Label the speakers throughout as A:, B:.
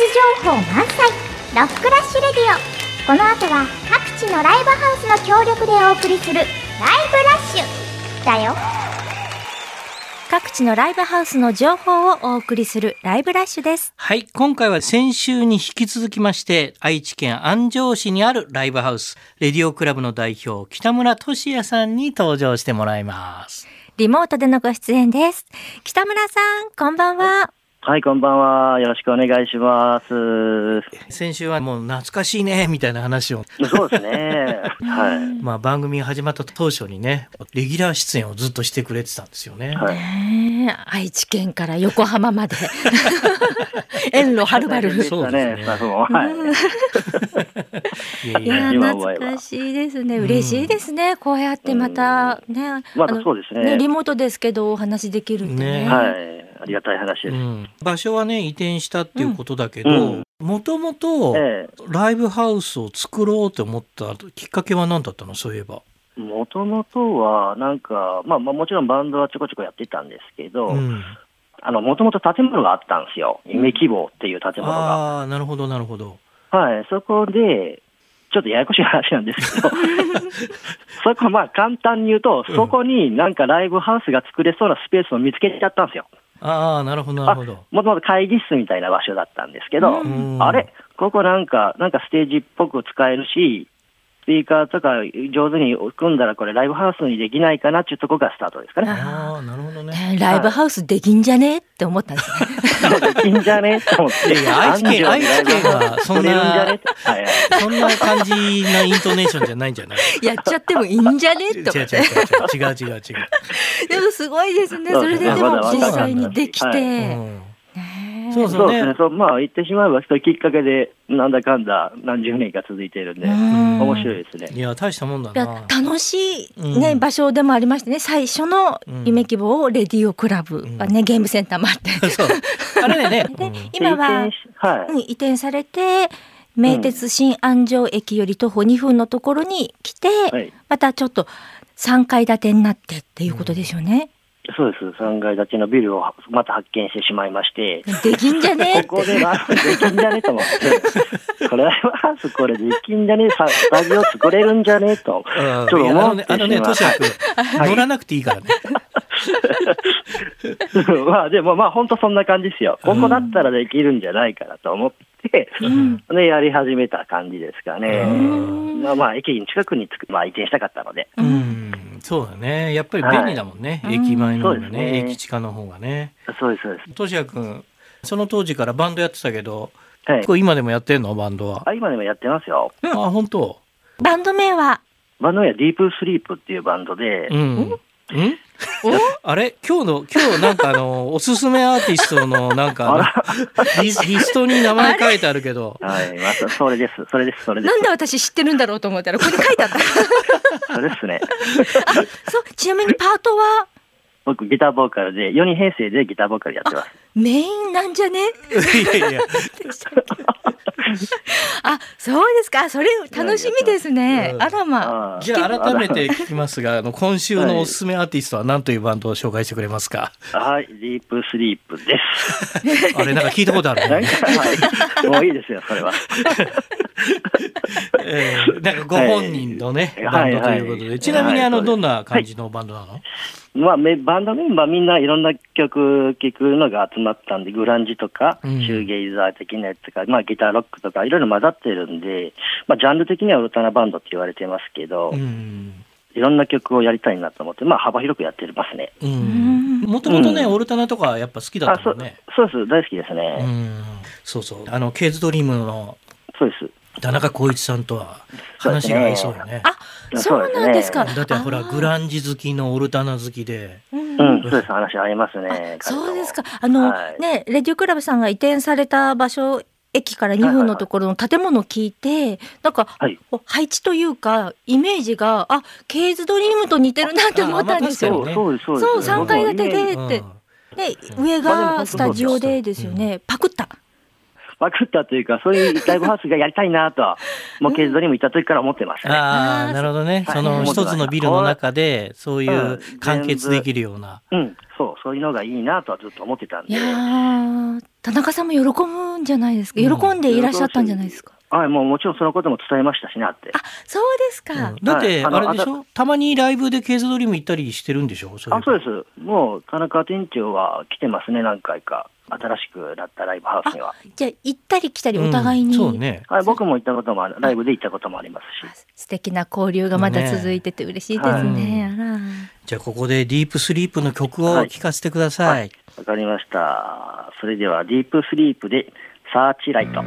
A: 情報満載ロックラッシュレディオ。この後は各地のライブハウスの協力でお送りするライブラッシュだよ。
B: 各地のライブハウスの情報をお送りするライブラッシュです。
C: はい、今回は先週に引き続きまして愛知県安城市にあるライブハウスレディオクラブの代表北村俊也さんに登場してもらいます。
B: リモートでのご出演です。北村さん、こんばんは。
D: はい、こんばんは。よろしくお願いします。
C: 先週はもう懐かしいねみたいな話を。
D: そうですね。はい。
C: まあ番組が始まった当初にね、レギュラー出演をずっとしてくれてたんですよね。
D: はい。
B: 愛知県から横浜まで遠路はるばる。
C: そうですね。
D: はい。
B: いや懐かしいですね。嬉しいですね。こうやってまたね、
D: まだそうですね。
B: リモートですけどお話できるってね。
D: はい。ありがたい話です。
C: 場所はね移転したっていうことだけど、もともとライブハウスを作ろうと思ったきっかけは何だったの？そういえば。
D: もともとはなんか、まあもちろんバンドはちょこちょこやってたんですけど、もともと建物があったんですよ。夢希望っていう建物が。
C: ああ、なるほどなるほど。
D: はい、そこでちょっとややこしい話なんですけどそこまあ簡単に言うと、そこになんかライブハウスが作れそうなスペースを見つけちゃったんですよ。
C: ああ、なるほどなるほど。
D: もともと会議室みたいな場所だったんですけど、あれここなんかステージっぽく使えるし、スピーカーとか上手に組んだらこれライブハウスにできないかなっていうところがスタートですかね。
C: ああ、なるほどね。
B: ライブハウスできんじゃねって思ったんですね。
D: できんじゃねって思って。
C: いや愛知県はそんな感じなイントネーションじゃないんじゃない？
B: やっちゃってもいいんじゃねって思って。
C: 違う。
B: でもすごいですね。それででも実際にできて。
D: そうですね。まあ言ってしまえばそういうきっかけでなんだかんだ何十年か続いているんで面白いですね。
C: いや大したもんだな。
B: 楽しいね、場所でもありましてね、最初の夢希望レディオクラブはね、ゲームセンターもあって、
C: あれね。
B: で今は移転されて名鉄新安城駅より徒歩2分のところに来て、またちょっと3階建てになってっていうことですよね。
D: そうです。3階建てのビルをまた発見してしまいまして。
B: できんじゃねって。
D: ここでできんじゃねと思って。これはこれできんじゃねスタジオ作れるんじゃねと。ちょっと思ってしまう。
C: トシヤ君、乗らなくていいからね。
D: まあでも本当そんな感じですよ。ここだったらできるんじゃないかなと思って、でやり始めた感じですかね。まあ駅に近くに移転したかったので。
C: そうだね。やっぱり便利だもんね。駅前の方がね、駅近の方がね。
D: そうですそうです。
C: トシヤ君、その当時からバンドやってたけど、今でもやってんの？バンドは。
D: 今でもやってますよ。
C: あ、本当。
B: バンド名は
D: ディープスリープっていうバンドで。
C: あれ今日なんかおすすめアーティストのなんかリストに名前書いてあるけど、
D: はい、またそれです。
B: なんで私知ってるんだろうと思ったらここに書いてあった。
D: そうですね。
B: ちなみにパートは？
D: 僕ギターボーカルで4人編成でギターボーカルやってます。
B: メインなんじゃね？
C: いや
B: あ、そうですか。それ楽しみですね。あらまあ。
C: じゃあ改めて聞きますが、今週のおすすめアーティストは何というバンドを紹介してくれますか？
D: はい、ディープスリープです。
C: あれなんか聞いたことあるね。
D: もういいですよそれは。
C: なんかご本人のねバンドということで、ちなみにどんな感じのバンドなの？
D: バンドメンバーみんないろんな曲聴くのが集まったんで、グランジとかシューゲイザー的なやつとか、ギターロックとかいろいろ混ざってるんで、ジャンル的にはウルタナバンドって言われてますけど、いろんな曲をやりたいなと思って幅広くやってますね。
C: もともとねオルタナとかやっぱ好きだったもんね。
D: そうです、大好きですね。
C: そうケイズドリームの
D: そうです
C: 田中浩一さんとは話が合いそうよね。
B: あ、そうなんですか。
C: だってほらグランジ好きのオルタナ好きで、
D: そうです、話合いますね。
B: そうですか。ね、レディオクラブさんが移転された場所、駅から2分のところの建物を聞いて、なんか配置というかイメージがケイズドリームと似てるなって思ったんですよ。
D: そう
B: 3階建てでって、で上がスタジオでですよね。パクった
D: というか、そういうライブハウスがやりたいなとは、もうケイズドリーム行った時から思ってましたね。
C: なるほどね。その一つのビルの中で、そういう完結できるような。
D: そういうのがいいなとはずっと思ってたんで。
B: いや田中さんも喜ぶんじゃないですか。喜んでいらっしゃったんじゃないですか。
D: はい、もちろんそのことも伝えましたしね、って。
B: あ、そうですか。
C: だってあれでしょ、たまにライブでケーズドリーム行ったりしてるんでしょ。
D: そうです。もう田中店長は来てますね、何回か。新しくなったライブハウスには。
B: じゃあ行ったり来たりお互いに、
C: そうね。
D: はい、僕も行ったこともライブで行ったこともありますし。
B: 素敵な交流がまだ続いてて嬉しいですね。あら。
C: じゃあここでディープスリープの曲を聴かせてください。
D: わかりました。それではディープスリープでサーチライト。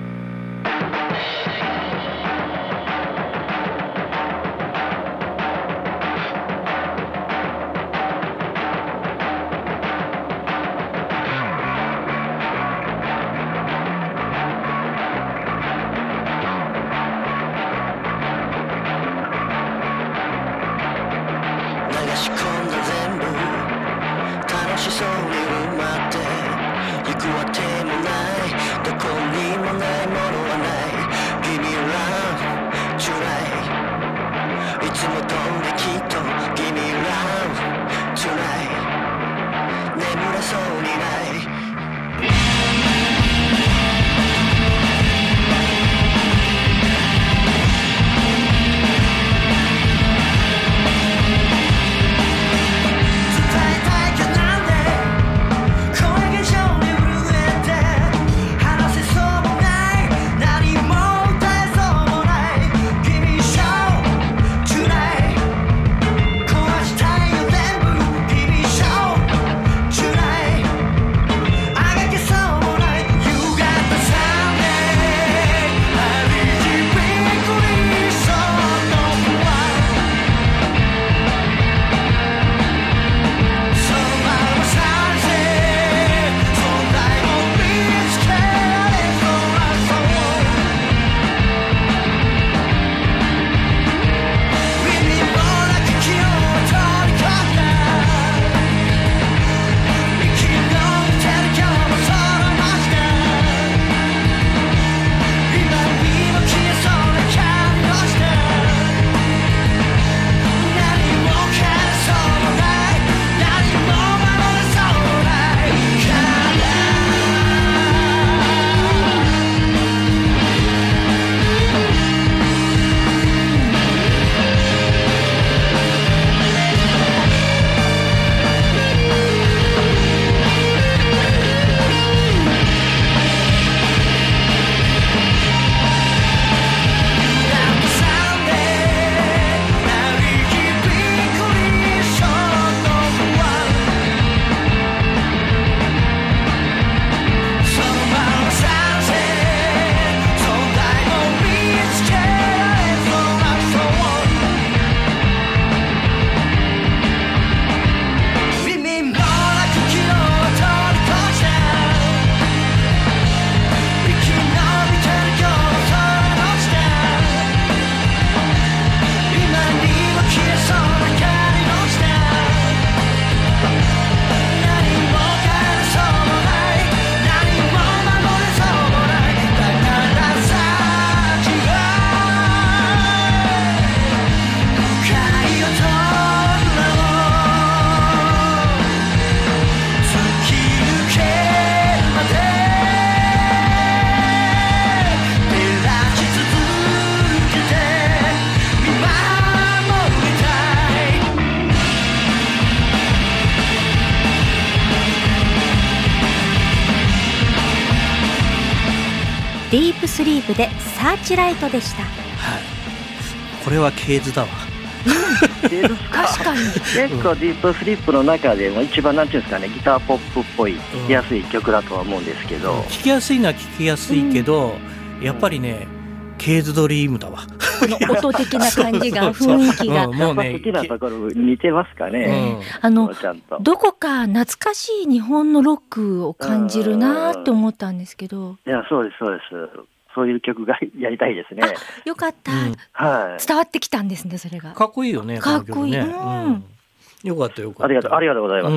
B: ディープスリープでサーチライトでした。
C: はい、これはケーズだわ。
B: 確かに
D: 結構ディープスリープの中でも一番なんていうんですかね、ギターポップっぽい聴きやすい曲だとは思うんですけど、
C: 聴きやすいのは聴きやすいけど、やっぱりねケーズドリームだわ。
B: この音的な感じが雰囲気が
C: もうね、
D: 好きなところ似てますかね、ちゃんと
B: どこか懐かしい日本のロックを感じるなと思ったんですけど。
D: いや、そうですそうです。そういう曲がやりたいですね。
B: よかった、
D: はい、
B: 伝わってきたんですね。それが
C: かっこいいよね。
B: かっこいい、
C: よかったよかった。
D: ありがとうございます、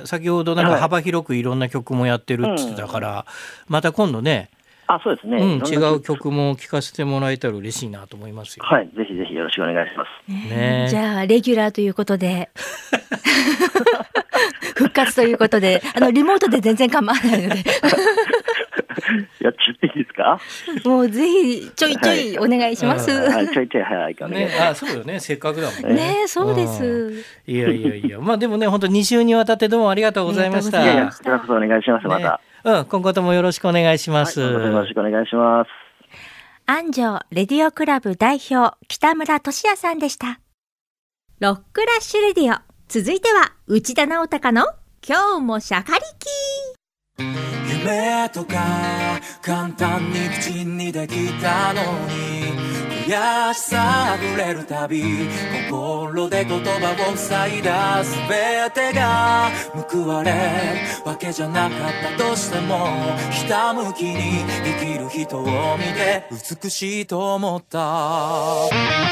C: 先ほどなんか幅広くいろんな曲もやってるって言ってたから、また今度ね、
D: そうですね、
C: 違う曲も聴かせてもらえたら嬉しいなと思いますよ。
D: はい、ぜひぜひよろしくお願いします、
B: じゃあレギュラーということで復活ということで、リモートで全然構わないので
D: やっちゃっていいですか？
B: もうぜひちょいちょいお願いします。
D: はい、ちょいちょい早いかね。
C: そうよね、せっかくだもんね。
B: ね、そうです。
C: いやまあでもね、本当2週にわたってどうもありがとうございました。
D: いやこちらこそお願いします。また、
C: 今後ともよろしくお願いします。
D: よろしくお願いします。
B: 安城レディオクラブ代表北村俊也さんでした。ロックラッシュレディオ、続いては内田直隆の今日もシャカリキ。
E: 夢とか簡単に口にできたのに、悔しさあふれるたび心で言葉を塞いだ、全てが報われるわけじゃなかったとしても、ひたむきに生きる人を見て美しいと思った。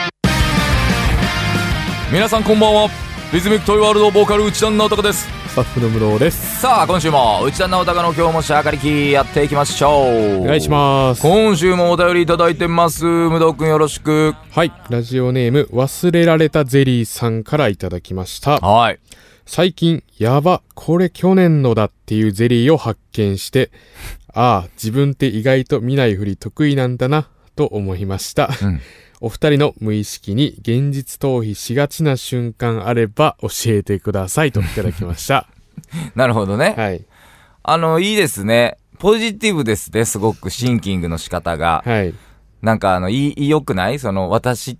F: 皆さんこんばんは。リズミックトイワールドボーカル内田直隆です。
G: スタッフの室尾です。
F: さあ今週も内田直隆の今日もシャーカリキやっていきましょう。
G: お願いします。
F: 今週もお便りいただいてます。武藤くんよろしく。
G: はい、ラジオネーム忘れられたゼリーさんからいただきました。
F: はい。
G: 最近やばこれ去年のだっていうゼリーを発見して、ああ自分って意外と見ないふり得意なんだなと思いました、お二人の無意識に現実逃避しがちな瞬間あれば教えてくださいといただきました
F: なるほどね。
G: はい。
F: いいですね。ポジティブですね。すごくシンキングの仕方が。
G: はい。
F: なんか良くない？私って、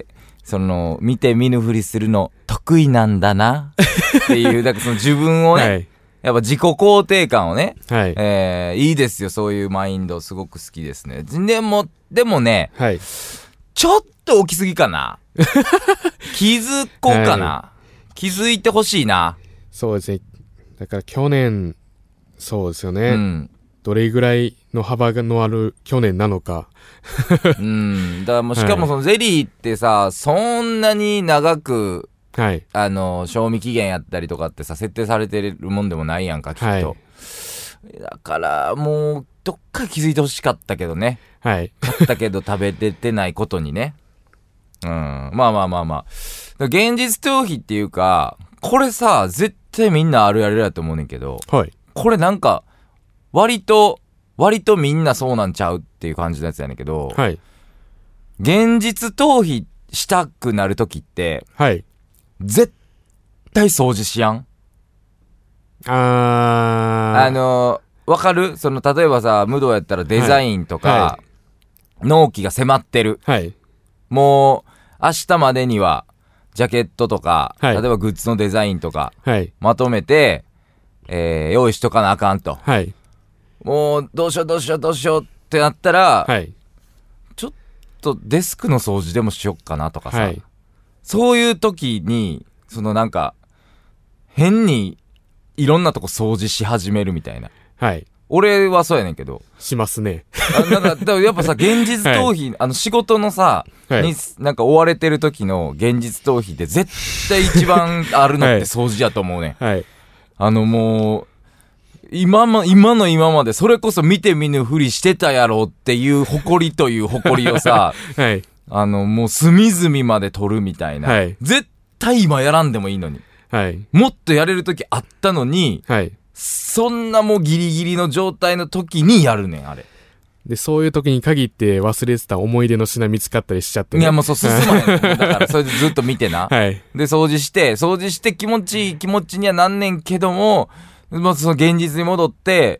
F: 見て見ぬふりするの得意なんだなっていう、だから自分をね、はい、やっぱ自己肯定感をね、
G: はい。
F: いいですよ。そういうマインドすごく好きですね。でもね、
G: はい。
F: ちょっと起きすぎかな気づこうかな、はい、気づいてほしいな。
G: そうですね。だから去年、そうですよね。どれぐらいの幅のある去年なのか
F: だからもうしかもそのゼリーってさ、そんなに長く、
G: はい、
F: 賞味期限やったりとかってさ設定されてるもんでもないやんかきっと、はい、だからもうどっか気づいてほしかったけどね。
G: はい。
F: 買ったけど食べててないことにね。まあ。現実逃避っていうか、これさ、絶対みんなあるあるやと思うねんけど、
G: はい。
F: これなんか、割とみんなそうなんちゃうっていう感じのやつやねんけど、
G: はい。
F: 現実逃避したくなるときって、
G: はい。
F: 絶対掃除しやん？わかる？例えばさ、武道やったらデザインとか、はい、納期が迫ってる。
G: はい。
F: もう、明日までには、ジャケットとか、
G: はい、
F: 例えばグッズのデザインとか、
G: はい、
F: まとめて、用意しとかなあかんと。
G: はい。
F: もう、どうしようってなったら、
G: はい。
F: ちょっとデスクの掃除でもしよっかなとかさ、
G: はい、
F: そういう時に、なんか、変に、いろんなとこ掃除し始めるみたいな。
G: はい。
F: 俺はそうやねんけど。
G: しますね。
F: だからやっぱさ、現実逃避、はい、仕事のさ、
G: はい、
F: に、なんか追われてる時の現実逃避って絶対一番あるのって掃除やと思うね。
G: はい。
F: もう、今までそれこそ見て見ぬふりしてたやろっていう誇りという誇りをさ、
G: はい。
F: もう隅々まで取るみたいな。
G: はい。
F: 絶対今やらんでもいいのに。
G: はい。
F: もっとやれる時あったのに、
G: はい。
F: そんなもうギリギリの状態の時にやるねん、あれ。
G: で、そういう時に限って忘れてた思い出の品見つかったりしちゃって、ね。
F: いや、もう進まへん。だから、それでずっと見てな。
G: はい。
F: で、掃除して気持ちいい気持ちにはなんねんけども、まあ、その現実に戻って、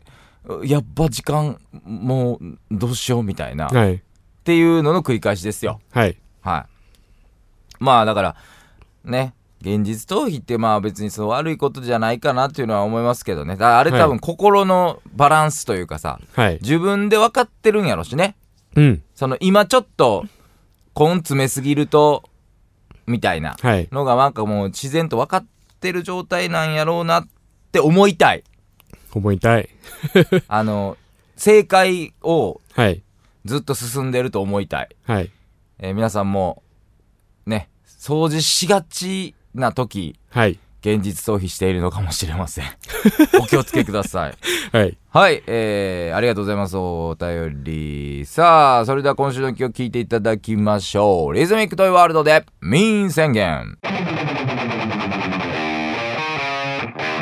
F: やっぱ時間、もう、どうしようみたいな。
G: はい。
F: っていうのの繰り返しですよ。
G: はい。
F: はい。まあ、だから、ね。現実逃避ってまあ別に悪いことじゃないかなっていうのは思いますけどね。だからあれ多分心のバランスというかさ、
G: はい、
F: 自分で分かってるんやろしね。
G: うん。
F: 今ちょっと根詰めすぎるとみたいなのがなんかもう自然と分かってる状態なんやろうなって思いたい。正解をずっと進んでると思いたい。
G: はい。
F: 皆さんもね、掃除しがちな時、
G: はい、
F: 現実逃避しているのかもしれません。お気をつけください。
G: はい。
F: はい、ありがとうございます。お便り。さあ、それでは今週の曲を聴いていただきましょう。リズミックトイワールドで民宣言。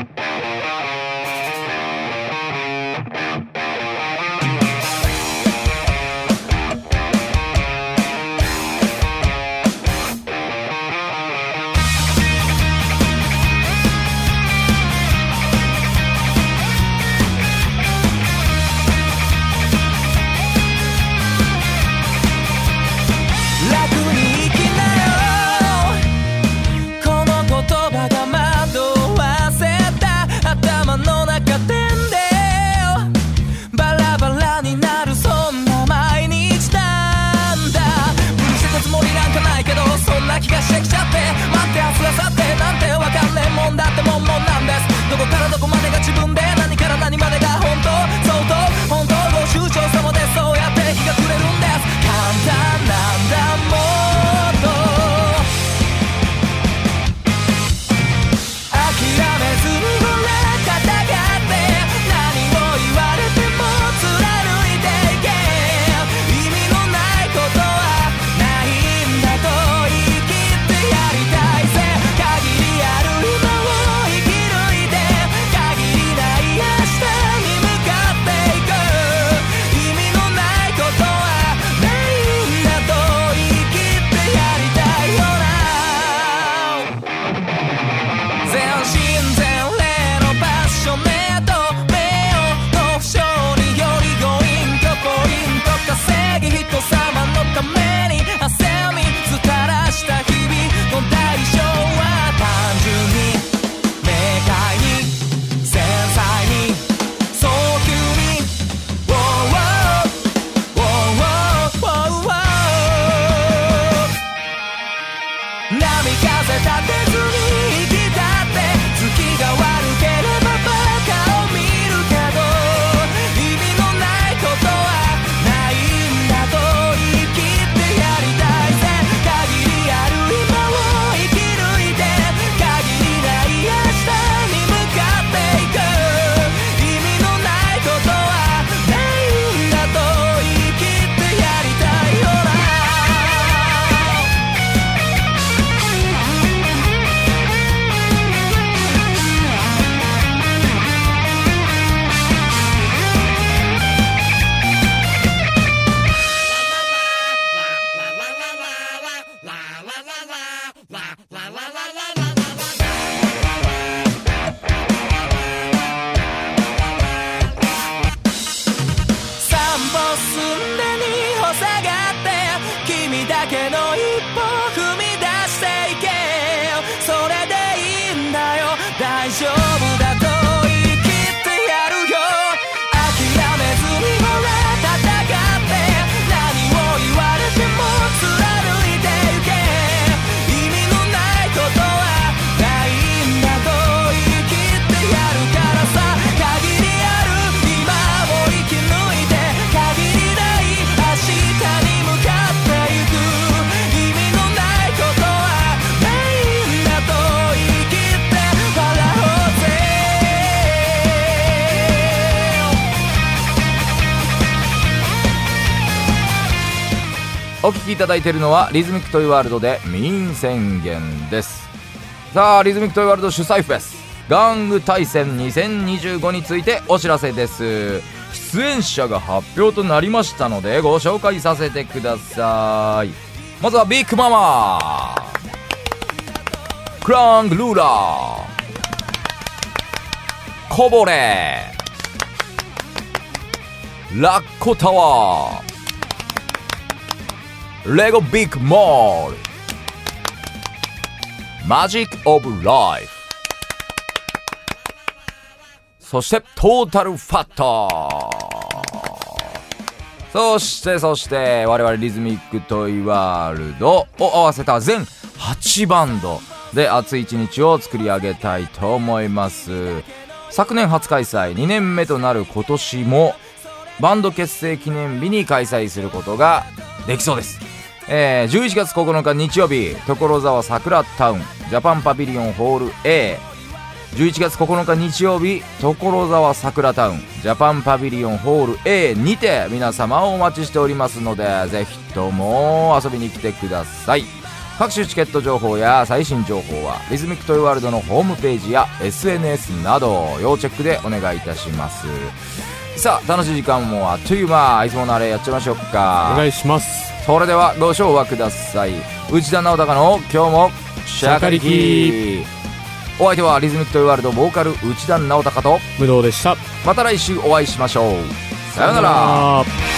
F: お聞きいただいているのはリズミックトイワールドで民宣言です。さあ、リズミックトイワールド主催フェス玩具大戦2025についてお知らせです。出演者が発表となりましたのでご紹介させてください。まずはビッグママ、クラングルーラー、コボレ、ラッコタワー、レゴビッグモール、マジックオブライフ、そしてトータルファット、そして我々リズミックトイワールドを合わせた全8バンドで熱い一日を作り上げたいと思います。昨年初開催、2年目となる今年もバンド結成記念日に開催することができそうです。11月9日日曜日、所沢桜タウンジャパンパビリオンホール A、 11月9日日曜日、所沢桜タウンジャパンパビリオンホール A にて皆様をお待ちしておりますので、ぜひとも遊びに来てください。各種チケット情報や最新情報はリズミックトイワールドのホームページや SNS など要チェックでお願いいたします。さあ、楽しい時間もあっという間、いつものあれやっちゃいましょうか。
G: お願いします。
F: それではご唱和ください。内田直隆の今日もシャカリキ。お相手はリズミックトイワールドボーカル内田直隆と
G: 武道でした。
F: また来週お会いしましょう。さよなら。